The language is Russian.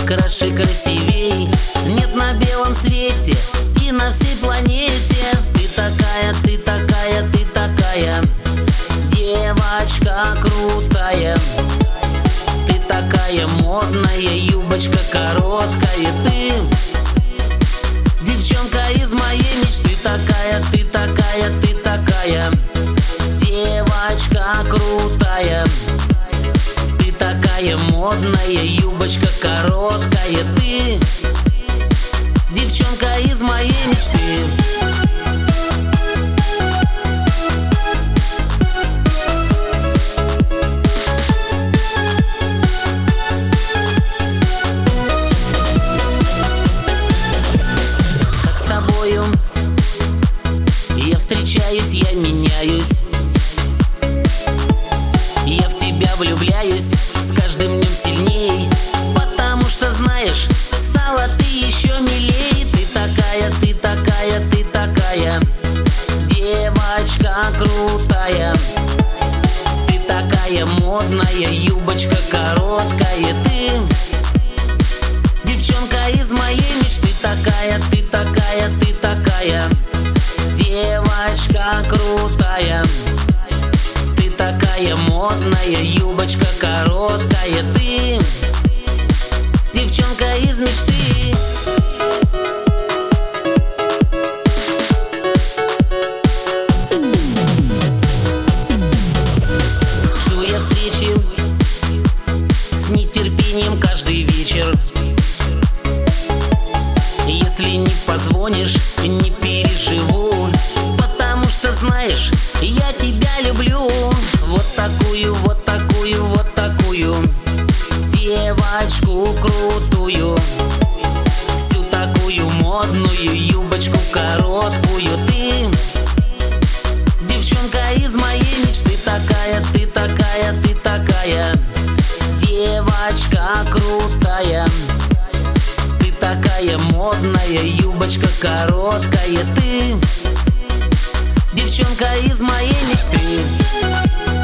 краше, красивей нет на белом свете и на всей планете. Ты такая, ты такая, ты такая, девочка крутая. Ты такая модная, юбочка короткая. Ты девчонка из моей мечты. Такая, ты такая, ты такая, девочка крутая. Ты такая модная, юбочка короткая. Ты девчонка из моей мечты. Я встречаюсь, я меняюсь, я в тебя влюбляюсь с каждым днем сильней, потому что, знаешь, стала ты еще милей. Ты такая, ты такая, ты такая, девочка крутая. Ты такая модная, юбочка короткая. Ты девчонка из моей мечты. Такая, ты такая, ты такая, девочка крутая. Ты такая модная, юбочка короткая. Ты девчонка из мечты. Жду я встречи с нетерпением каждый вечер. Если не позвонишь, не переживу, потому что, знаешь, я тебя люблю. Вот такую, вот такую, вот такую девочку крутую, всю такую модную, юбочку короткую. Ты девчонка из моей мечты. Такая, ты такая, ты такая, девочка крутая. Ты такая модная, юбочка короткая. Ты девчонка из моей мечты.